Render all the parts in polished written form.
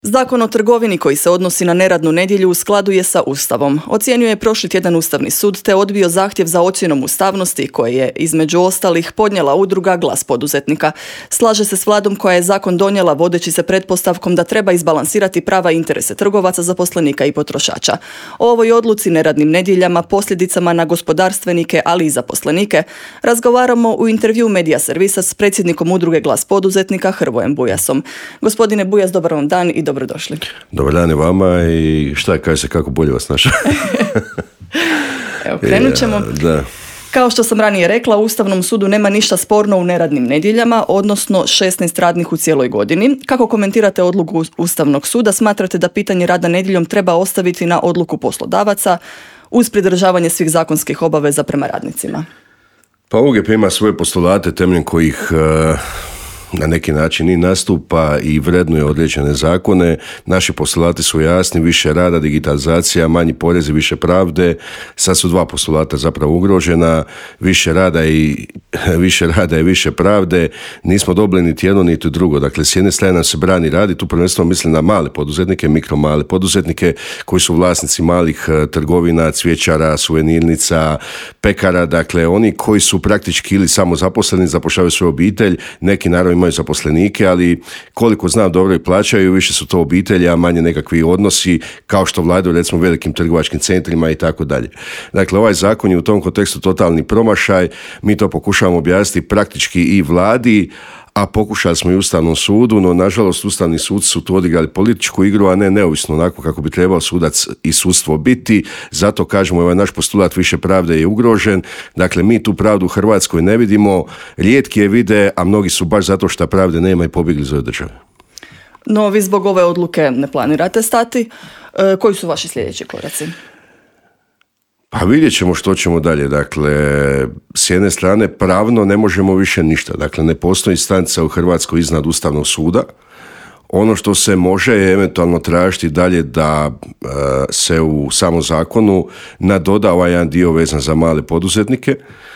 Zakon o trgovini koji se odnosi na neradnu nedjelju u skladu je sa Ustavom. Ocijenio je prošli tjedan Ustavni sud te odbio zahtjev za ocjenom ustavnosti koje je između ostalih podnijela udruga Glas poduzetnika. Slaže se s vladom koja je zakon donijela vodeći se pretpostavkom da treba izbalansirati prava i interese trgovaca, zaposlenika i potrošača. O ovoj odluci, neradnim nedjeljama, posljedicama na gospodarstvenike, ali i zaposlenike, razgovaramo u intervju Medija servisa s predsjednikom udruge Glas poduzetnika Hrvojem Bujasom. Gospodine Bujas, dobar vam dan i dobrodošli. Dobar dan i vama i šta kaže se, kako bolje vas našao? Evo, krenut ćemo. Da. Kao što sam ranije rekla, u Ustavnom sudu nema ništa sporno u neradnim nedjeljama, odnosno 16 radnih u cijeloj godini. Kako komentirate odluku Ustavnog suda? Smatrate da pitanje rada nedjeljom treba ostaviti na odluku poslodavaca uz pridržavanje svih zakonskih obaveza prema radnicima? Pa UGP ima svoje postulate temeljem kojih na neki način i nastupa i vrednuje određene zakone. Naši postulati su jasni: više rada, digitalizacija, manji porezi, više pravde. Sad su dva postulata zapravo ugrožena: više rada i više pravde. Nismo dobili niti jedno niti drugo. Dakle, s jedne strane nam se brani radi, tu prvenstveno mislim na male poduzetnike, mikro male poduzetnike koji su vlasnici malih trgovina, cvjećara, suvenirnica, pekara, dakle oni koji su praktički ili samo zaposleni, zapošljavaju svoju obitelj, neki naravno imaju zaposlenike, ali koliko znam dobro i plaćaju, više su to obitelji, a manje nekakvi odnosi kao što vladaju recimo u velikim trgovačkim centrima i tako dalje. Dakle, ovaj zakon je u tom kontekstu totalni promašaj. Mi to pokušavamo objasniti praktički i vladi, a pokušali smo i Ustavnom sudu, no nažalost Ustavni suci su tu odigrali političku igru, a ne neovisno onako kako bi trebao sudac i sudstvo biti. Zato kažemo, ovaj naš postulat više pravde je ugrožen. Dakle, mi tu pravdu u Hrvatskoj ne vidimo, rijetki je vide, a mnogi su baš zato što pravde nema i pobjegli iz ove države. No, vi zbog ove odluke ne planirate stati. Koji su vaši sljedeći koraci? Pa vidjet ćemo što ćemo dalje. Dakle, s jedne strane pravno ne možemo više ništa. Dakle, ne postoji instanca u Hrvatskoj iznad Ustavnog suda. Ono što se može je eventualno tražiti dalje da se u samom zakonu nadoda ovaj jedan dio vezan za male poduzetnike.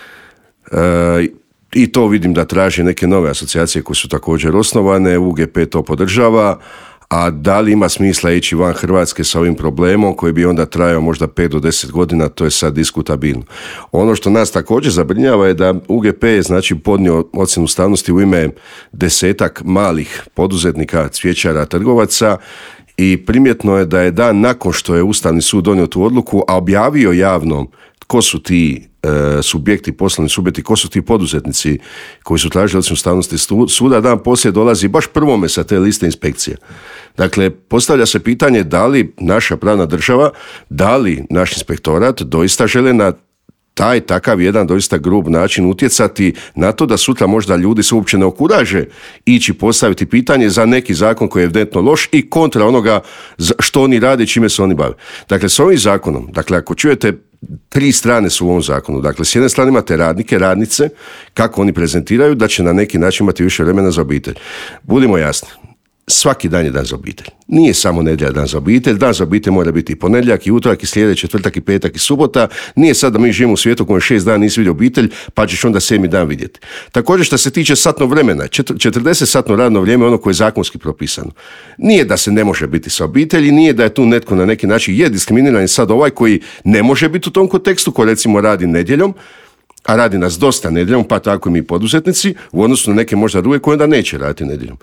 I to vidim da traži neke nove asocijacije koje su također osnovane. UGP to podržava. A da li ima smisla ići van Hrvatske sa ovim problemom koji bi onda trajao možda 5 do 10 godina, to je sad diskutabilno. Ono što nas također zabrinjava je da UGP je znači podnio ocjenu ustavnosti u ime 10-ak malih poduzetnika, cvjećara, trgovaca, i primjetno je da je dan nakon što je Ustavni sud donio tu odluku, a objavio javno ko su ti subjekti, poslovni subjekti, ko su ti poduzetnici koji su tražili ocjenu ustavnosti suda, dan poslije dolazi baš prvome sa te liste inspekcija. Dakle, postavlja se pitanje da li naša pravna država, da li naš inspektorat doista žele na takav jedan doista grub način utjecati na to da sutra možda ljudi se uopće ne okuraže ići postaviti pitanje za neki zakon koji je evidentno loš i kontra onoga što oni rade i čime se oni bave. Dakle, s ovim zakonom, dakle, ako čujete, 3 strane su u ovom zakonu. Dakle, s jedne strane imate radnike, radnice, kako oni prezentiraju, da će na neki način imati više vremena za obitelj. Budimo jasni, svaki dan je dan za obitelj. Nije samo nedjelja dan za obitelj. Dan za obitelj mora biti i ponedjeljak, i utorak, i srijeda, četvrtak, i petak, i subota. Nije sad da mi živimo u svijetu kojem 6 dana nisi vidio obitelj, pa ćeš onda 7. dan vidjeti. Također, što se tiče satnog vremena, 40-satno radno vrijeme je ono koje je zakonski propisano. Nije da se ne može biti sa obitelji, nije da je tu netko na neki način je diskriminiran sad ovaj koji ne može biti u tom kontekstu, ko recimo radi nedjeljom, a radi nas dosta nedjeljom, pa tako i mi poduzetnici, u odnosu na neke možda druge koje onda neće raditi nedjeljom.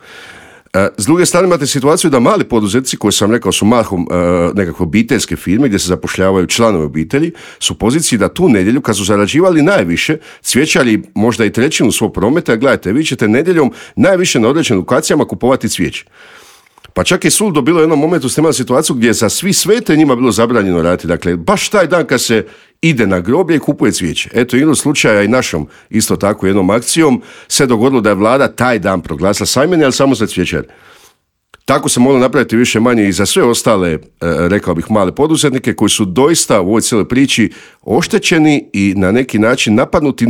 S druge strane imate situaciju da mali poduzetnici, koji sam rekao su mahom nekakve obiteljske firme gdje se zapošljavaju članovi obitelji, su u poziciji da tu nedjelju, kad su zarađivali najviše, cvjećari možda i 1/3 svog prometa, gledajte, vi ćete nedjeljom najviše na određenim lokacijama kupovati cvijeće. Pa čak je suludo bilo u jednom momentu ste imali situaciju gdje je za svi svete njima bilo zabranjeno raditi. Dakle, baš taj dan kad se ide na groblje i kupuje cvijeće. Eto, igrom slučaja i našom isto tako jednom akcijom se dogodilo da je vlada taj dan proglasila sajmeni, ali samo za cvjećare. Tako se moglo napraviti više manje i za sve ostale, rekao bih, male poduzetnike koji su doista u ovoj cijeloj priči oštećeni i na neki način napadnuti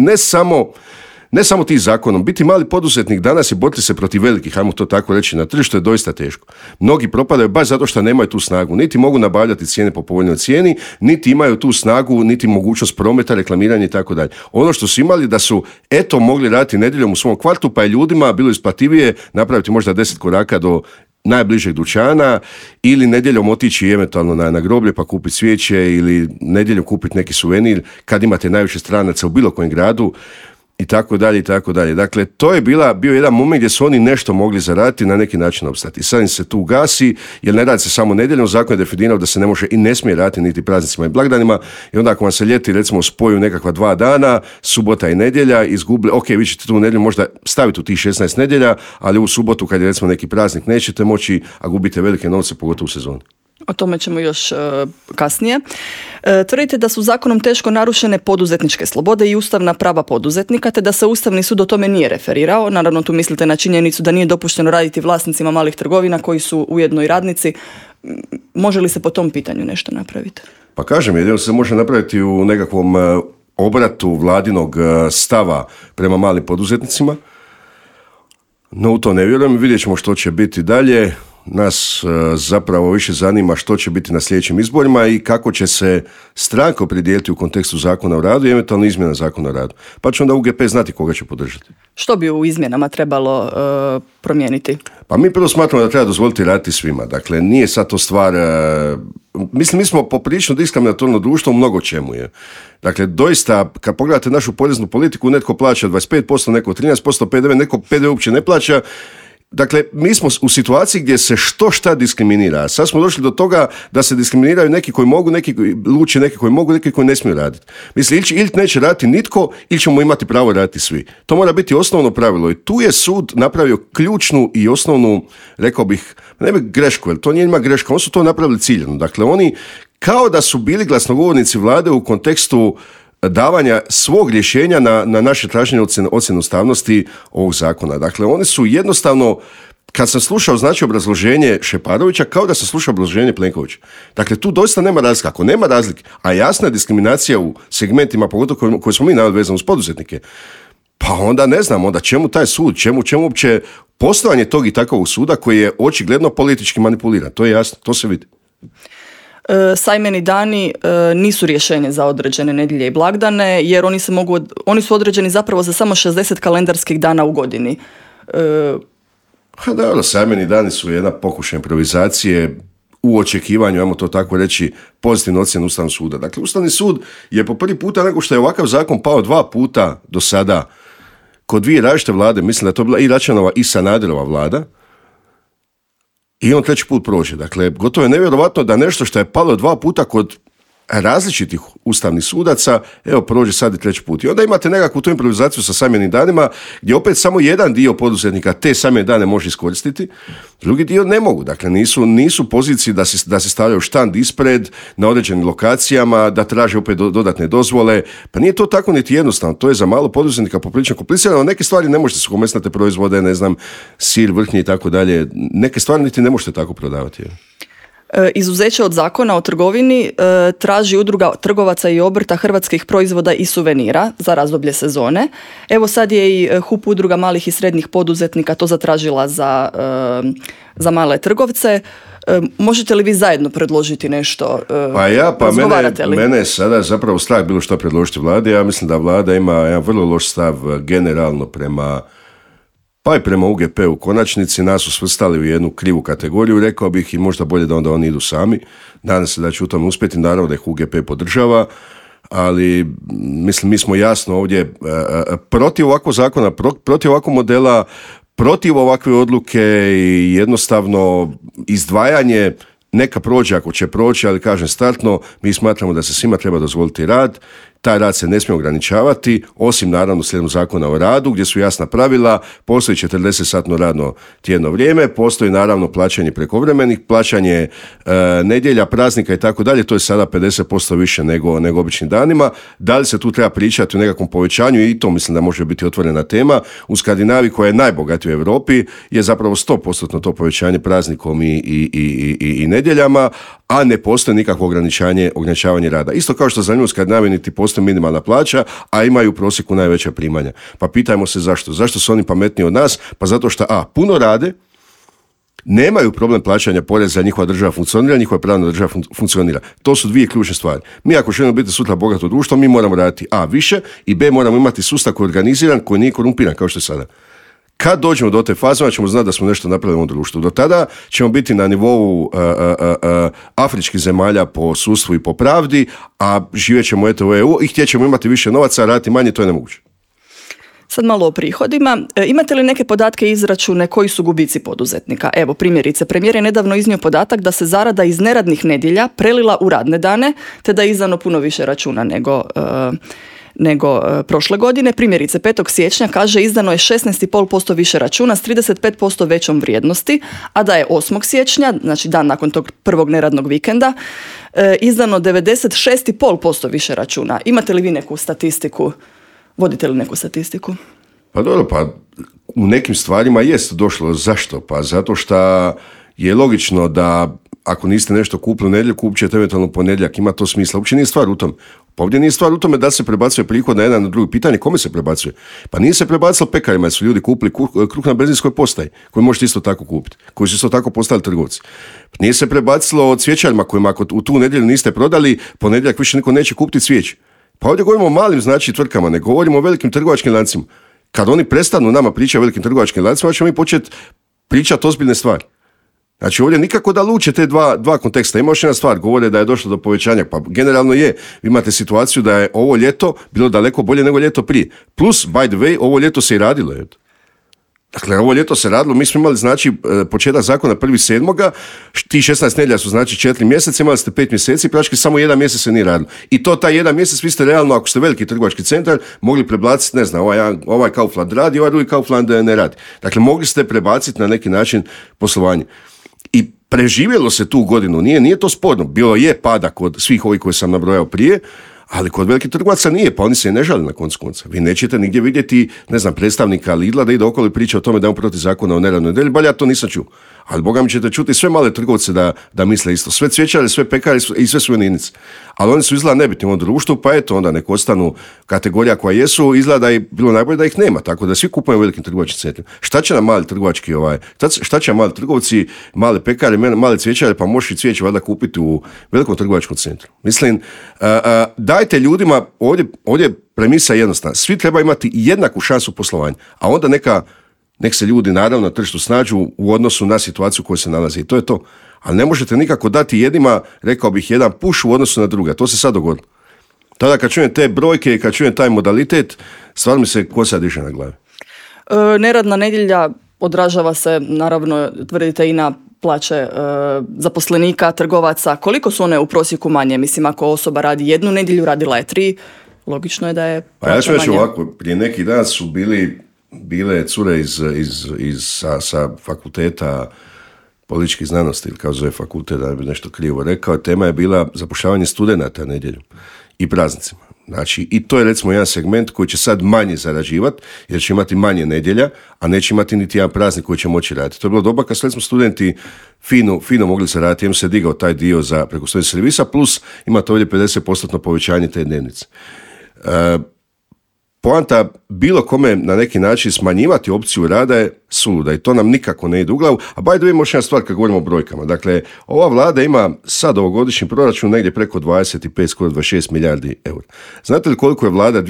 ne samo ti zakonom. Biti mali poduzetnik danas i boriti se protiv velikih, ajmo to tako reći, na tržištu je doista teško. Mnogi propadaju baš zato što nemaju tu snagu. Niti mogu nabavljati cijene po povoljnoj cijeni, niti imaju tu snagu, niti mogućnost prometa, reklamiranja i tako dalje. Ono što su imali da su mogli raditi nedjeljom u svom kvartu, pa je ljudima bilo isplativije napraviti možda 10 koraka do najbližeg dućana ili nedjeljom otići eventualno na groblje pa kupiti svijeće ili nedjeljom kupiti neki suvenir kad imate najviše stranaca u bilo kojem gradu i tako dalje i tako dalje. Dakle, to je bio jedan moment gdje su oni nešto mogli zaraditi, na neki način opstati. I sad im se tu gasi, jer ne radi se samo nedjeljom, zakon je definirao da se ne može i ne smije raditi niti praznicima i blagdanima i onda ako vam se ljeti recimo spoju nekakva 2 dana, subota i nedjelja, izgubili, ok, vi ćete tu nedjelju možda staviti u tih 16 nedjelja, ali u subotu kad je recimo neki praznik nećete moći, a gubite velike novce, pogotovo u sezoni. O tome ćemo još kasnije. Tvrdite da su zakonom teško narušene poduzetničke slobode i ustavna prava poduzetnika, te da se Ustavni sud o tome nije referirao. Naravno, tu mislite na činjenicu da nije dopušteno raditi vlasnicima malih trgovina koji su ujedno i radnici. Može li se po tom pitanju nešto napraviti? Pa kažem, jedino se može napraviti u nekakvom obratu vladinog stava prema malim poduzetnicima. No, u to ne vjerujem. Vidjet ćemo što će biti dalje. Nas zapravo više zanima što će biti na sljedećim izborima i kako će se stranka opredijeliti u kontekstu zakona o radu i eventualno izmjena zakona o radu. Pa će onda UGP znati koga će podržati. Što bi u izmjenama trebalo promijeniti? Pa mi prvo smatramo da treba dozvoliti raditi svima. Dakle, nije sad to stvar... Mislim, mi smo poprilično diskriminatorno društvo u mnogo čemu je. Dakle, doista, kad pogledate našu poreznu politiku, netko plaća 25%, neko 13% PDV, neko PDV uopće ne plaća. Dakle, mi smo u situaciji gdje se što šta diskriminira. Sad smo došli do toga da se diskriminiraju neki koji mogu, neki koji luče, neki koji mogu, neki koji ne smiju raditi. Mislim, ili neće raditi nitko, ili ćemo imati pravo raditi svi. To mora biti osnovno pravilo. I tu je sud napravio ključnu i osnovnu, rekao bih, ne bih grešku, jer to nije njima greška, oni su to napravili ciljano. Dakle, oni kao da su bili glasnogovornici vlade u kontekstu davanja svog rješenja na naše traženje ocjene ustavnosti ovog zakona. Dakle, oni su jednostavno, kad sam slušao znači obrazloženje Šeparovića, kao da sam slušao obrazloženje Plenkovića. Dakle, tu doista nema razlike. Ako nema razlike, a jasna je diskriminacija u segmentima, pogotovo koje smo mi naveli vezano uz poduzetnike, pa onda ne znam, onda čemu taj sud, čemu uopće postojanje tog i takovog suda koji je očigledno politički manipuliran. To je jasno, to se vidi. Sajmeni dani nisu rješenje za određene nedjelje i blagdane, jer oni su određeni zapravo za samo 60 kalendarskih dana u godini. Dobro, sajmeni dani su jedna pokušaj improvizacije u očekivanju, ajmo to tako reći, pozitivnu ocjenu Ustavnog suda. Dakle, Ustavni sud je po prvi puta, nego što je ovakav zakon pao 2 puta do sada kod 2 različite vlade, mislim da je to bila i Račanova i Sanaderova vlada, i on 3. put prođe. Dakle, gotovo je nevjerovatno da nešto što je palo 2 puta kod različitih ustavnih sudaca, evo prođe sad i 3. put. I onda imate nekakvu tu improvizaciju sa sajmenim danima, gdje opet samo jedan dio poduzetnika te sajmene dane može iskoristiti, drugi dio ne mogu. Dakle, nisu poziciji da se stavljaju štand ispred na određenim lokacijama, da traže opet dodatne dozvole. Pa nije to tako niti jednostavno. To je za malo poduzetnika poprilično komplicirano. Neke stvari ne možete su mesnate proizvode, ne znam, sir, vrhnje i tako dalje. Neke stvari niti ne možete tako prodavati. Izuzeće od zakona o trgovini traži udruga trgovaca i obrta hrvatskih proizvoda i suvenira za razdoblje sezone. Evo sad je i HUP udruga malih i srednjih poduzetnika to zatražila za male trgovce. Možete li vi zajedno predložiti nešto? Mene je sada zapravo strah bilo što predložiti vladi. Ja mislim da vlada ima jedan vrlo loš stav generalno prema UGP u konačnici. Nas su svrstali u jednu krivu kategoriju, rekao bih, i možda bolje da onda oni idu sami. Nadam se da će u tom uspjeti, naravno da ih UGP podržava, ali mislim mi smo jasno ovdje protiv ovakvog zakona, protiv ovakvog modela, protiv ovakve odluke i jednostavno izdvajanje. Neka prođe ako će proći, ali kažem startno, mi smatramo da se svima treba dozvoliti rad. Taj rad se ne smije ograničavati, osim naravno slijedom zakona o radu, gdje su jasna pravila, postoji 40-satno radno tjedno vrijeme, postoji naravno plaćanje prekovremenih, plaćanje nedjelja, praznika i tako dalje, to je sada 50% više nego običnim danima. Da li se tu treba pričati o nekakvom povećanju, i to mislim da može biti otvorena tema. U Skandinaviji, koja je najbogatija u Europi, je zapravo 100% to povećanje praznikom i nedjeljama, a ne postoji nikakvo ograničavanje rada. Isto kao što za nju u Skandinaviji niti postoji minimalna plaća, a imaju u prosjeku najveća primanja. Pa pitajmo se zašto. Zašto su oni pametniji od nas? Pa zato što puno rade, nemaju problem plaćanja poreza, njihova država funkcionira, njihova pravna država funkcionira. To su 2 ključne stvari. Mi ako želimo biti sutra bogato društvo, mi moramo raditi više i B, moramo imati sustav koji je organiziran, koji nije korumpiran kao što je sada. Kad dođemo do te faze, ćemo znati da smo nešto napravili u društvu. Do tada ćemo biti na nivou afričkih zemalja po sudstvu i po pravdi, a živjet ćemo u EU i htjet ćemo imati više novaca, a raditi manje, to je nemoguće. Sad malo o prihodima. Imate li neke podatke i izračune koji su gubici poduzetnika? Evo, primjerice, premijer je nedavno iznio podatak da se zarada iz neradnih nedjelja prelila u radne dane, te da je izdano puno više računa nego prošle godine. Primjerice, 5. siječnja kaže izdano je 16,5% više računa s 35% većom vrijednosti, a da je 8. siječnja, znači dan nakon tog prvog neradnog vikenda, izdano 96,5% više računa. Imate li vi neku statistiku? Vodite li neku statistiku? Pa dobro, pa u nekim stvarima jest došlo. Zašto? Pa zato što je logično da ako niste nešto kupili u nedjelju, kupit ćete eventualno u ponedjeljak, ima to smisla. Uopće nije stvar u tome. Pa ovdje nije stvar u tome da se prebacuje prihod na jedan na drugi. Pitanje kome se prebacuje? Pa nije se prebacilo pekarima, jer su ljudi kupili kruh na benzinskoj postaji, koji možete isto tako kupiti, koji su isto tako postali trgovci. Nije se prebacilo od cvijećarima kojima ako u tu nedjelju niste prodali, ponedjeljak više niko neće kupiti cvijeće. Pa ovdje govorimo o malim, znači, tvrtkama, ne govorimo o velikim trgovačkim lancima. Kad oni prestanu nama pričati o velikim trgovačkim lancima, ćemo mi početi pričati ozbiljne stvari. Znači ovdje nikako da luče te dva konteksta. Ima još jedna stvar, govore da je došlo do povećanja, pa generalno je. Vi imate situaciju da je ovo ljeto bilo daleko bolje nego ljeto prije. Plus, by the way, ovo ljeto se i radilo. Dakle, ovo ljeto se radilo, mi smo imali, znači, početak zakona 1.7. Ti 16 nedjelja su, znači, 4 mjeseca, imali ste 5 mjeseci, praktički samo 1 mjesec se nije radilo. I to taj 1 mjesec vi ste realno, ako ste veliki trgovački centar, mogli prebaciti, ne znam, ovaj Kaufland radi, ovaj drugi Kaufland ne radi. Dakle, mogli ste prebaciti na neki način poslovanje. I preživjelo se tu godinu, nije to sporno. Bilo je pada kod svih ovih koje sam nabrojao prije, ali kod velikih trgovaca nije, pa oni se ne žale na koncu konca. Vi nećete nigdje vidjeti, ne znam, predstavnika Lidla da ide okolo i priča o tome da je on protiv zakona o neradnoj nedjelji, bar ja to nisam čuo. Ali boga mi ćete čuti sve male trgovce da misle isto. Sve cvijećare, sve pekare i sve su jedinice. Ali oni su izgleda nebitni u ovom društvu, pa eto onda nek ostanu kategorija koja jesu, izgleda je bilo najbolje da ih nema, tako da svi kupuju velikim trgovačkim centrima. Šta će nam mali trgovački, šta će nam mali trgovci, male pekare, male cvijećare, pa možeš i cvijeće valjda kupiti u velikom trgovačkom centru. Mislim, dajte ljudima, ovdje premisa je jednostavna, svi treba imati jednaku šansu poslovanja, a onda nek se ljudi naravno na tržištu snađu u odnosu na situaciju u kojoj se nalazi. I to je to. Ali ne možete nikako dati jednima, rekao bih, jedan puš u odnosu na druga. To se sad dogodilo. Tada kad čujem te brojke i kad čujem taj modalitet, stvarno mi se kosa diže na glavi. Neradna nedjelja odražava se, naravno, tvrdite, i na plaće zaposlenika, trgovaca. Koliko su one u prosjeku manje? Mislim, ako osoba radi 1 nedjelju, radila je 3, logično je da je plaća manje. Pa ja ću reći ovako, prije neki dan su bile cure sa fakulteta političkih znanosti, ili kao zove fakultet, da bi nešto krivo rekao, tema je bila zapošljavanje studenata nedjeljom i praznicima. Znači, i to je recimo jedan segment koji će sad manje zarađivati, jer će imati manje nedjelja, a neće imati niti jedan praznik koji će moći raditi. To je bilo doba kad su recimo studenti fino mogli se raditi, im se digao taj dio za preko studentskih servisa, plus imate ovdje 50% povećanje te dnevnice. Poanta bilo kome na neki način smanjivati opciju rada je suluda i to nam nikako ne ide u glavu. A by the way, još jedna stvar kad govorimo o brojkama. Dakle, ova vlada ima sad ovogodišnji proračun negdje preko 25, skoro 26 milijardi eura. Znate li koliko je vlada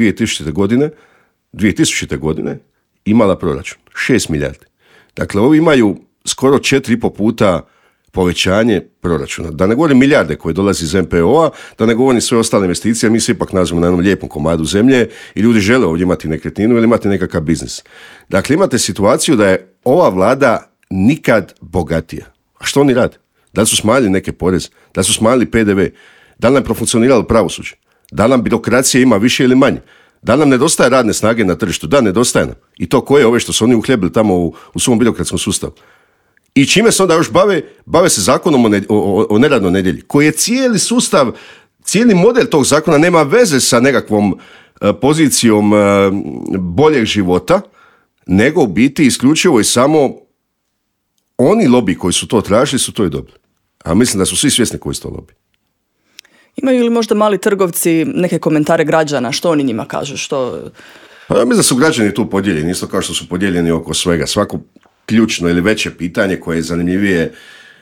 2000. godine imala proračun? 6 milijardi. Dakle, ovi imaju skoro 4,5 puta povećanje proračuna. Da ne govorim milijarde koje dolazi iz MPO-a, da ne govorim sve ostale investicije, mi se ipak nazvamo na jednom lijepom komadu zemlje i ljudi žele ovdje imati nekretninu ili imati nekakav biznis. Dakle, imate situaciju da je ova vlada nikad bogatija. A što oni rade? Da li su smanjili neke poreze? Da li su smanjili PDV? Da li nam profunkcioniralo pravosuđe? Da li nam birokracija ima više ili manje? Da li nam nedostaje radne snage na tržištu? Da, nedostaje nam. I to koje ove što su oni uhljebili tamo u svom birokratskom sustavu. I čime se onda još bave se zakonom o neradnoj nedjelji, koji je cijeli sustav, cijeli model tog zakona nema veze sa nekakvom pozicijom boljeg života, nego u biti isključivo i samo oni lobiji koji su to tražili su to i dobili. A mislim da su svi svjesni koji su to lobiji. Imaju li možda mali trgovci neke komentare građana? Što oni njima kažu? Pa ja mislim da su građani tu podijeljeni, isto kao što su podijeljeni oko svega. Svako ključno ili veće pitanje koje je zanimljivije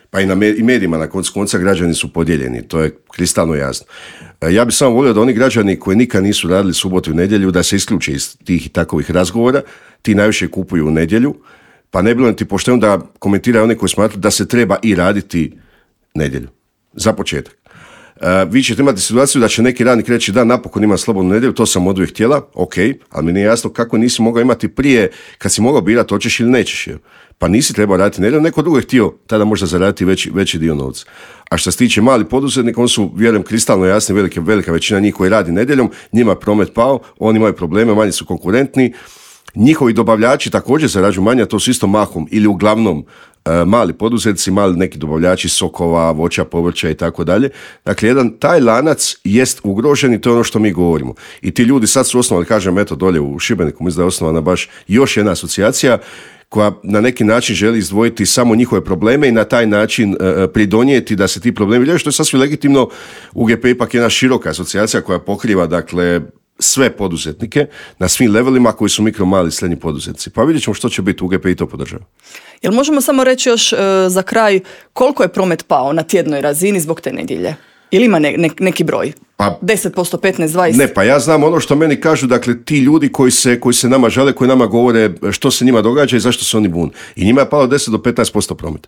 pa i na medijima na koncu konca građani su podijeljeni, to je kristalno jasno. Ja bih samo volio da oni građani koji nikad nisu radili subotu i nedjelju da se isključe iz tih i takovih razgovora, ti najviše kupuju u nedjelju, pa ne bilo ti pošteno da komentiraju oni koji smatruju da se treba i raditi nedjelju. Za početak. Vi ćete imati situaciju da će neki radnik reći da napokon ima slobodnu nedjelju, to sam oduvijek htjela, ok, ali mi nije jasno kako nisi mogao imati prije kad si mogao birati hoćeš ili nećeš. Pa nisi trebao raditi nedjelju, neko drugo je htio tada možda zaraditi veći dio novca. A što se tiče malih poduzetnika, oni su, vjerujem, kristalno jasni, velika većina njih koji radi nedjeljom, njima je promet pao, oni imaju probleme, manje su konkurentni, njihovi dobavljači također zarađuju manje, a to su isto mahom ili uglavnom mali poduzetnici, mali neki dobavljači sokova, voća, povrća i tako dalje. Dakle, jedan taj lanac jest ugrožen i to je ono što mi govorimo. I ti ljudi sad su osnovali, kažem, eto dolje u Šibeniku, mislim da je osnovana baš još jedna asocijacija koja na neki način želi izdvojiti samo njihove probleme i na taj način pridonijeti da se ti problemi rješavaju, što je sasvim legitimno. UGP ipak je jedna široka asocijacija koja pokriva, dakle, sve poduzetnike na svim levelima koji su mikro, mali, srednji poduzetnici. Pa vidjet ćemo što će biti, UGP i to podržava. Jel možemo samo reći još za kraj koliko je promet pao na tjednoj razini zbog te nedjelje? Ili ima neki broj? Pa, 10%, 15, 20? Ne, pa ja znam ono što meni kažu, dakle, ti ljudi koji se nama žele, koji nama govore što se njima događa i zašto se oni bune. I njima je palo 10 do 15% promet.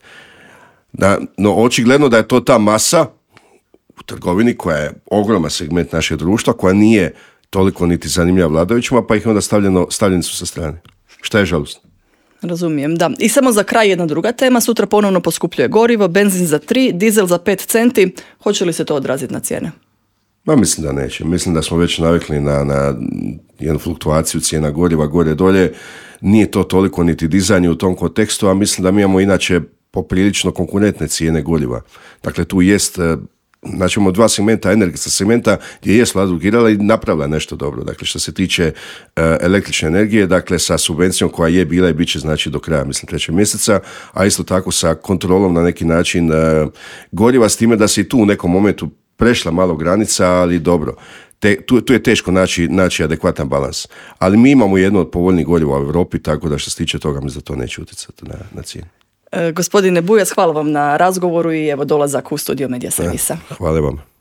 No, očigledno da je to ta masa u trgovini koja je ogroman segment našeg društva, koja nije toliko niti zanimljiva vladajućima, pa ih onda stavljeni su sa strane. Šta je žalosno? Razumijem, da. I samo za kraj jedna druga tema. Sutra ponovno poskupljuje gorivo, benzin za 3, dizel za 5 centi. Hoće li se to odraziti na cijene? Ma mislim da neće. Mislim da smo već navikli na jednu fluktuaciju cijena goriva gore dolje. Nije to toliko niti dizanje u tom kontekstu, a mislim da mi imamo inače poprilično konkurentne cijene goriva. Dakle, tu jest... Znači imamo dva segmenta, energetska segmenta gdje je Vlada urgirala i napravila nešto dobro. Dakle, što se tiče električne energije, dakle sa subvencijom koja je bila i bit će znači do kraja, mislim, 3. mjeseca, a isto tako sa kontrolom na neki način goriva, s time da se i tu u nekom momentu prešla malo granica, ali dobro. Tu je teško naći adekvatan balans. Ali mi imamo jedno od povoljnijih goriva u Europi, tako da što se tiče toga, mislim da to neće utjecati na cijenu. Gospodine Bujas, hvala vam na razgovoru i evo dolazak u studio Medija Servisa. Hvala vam.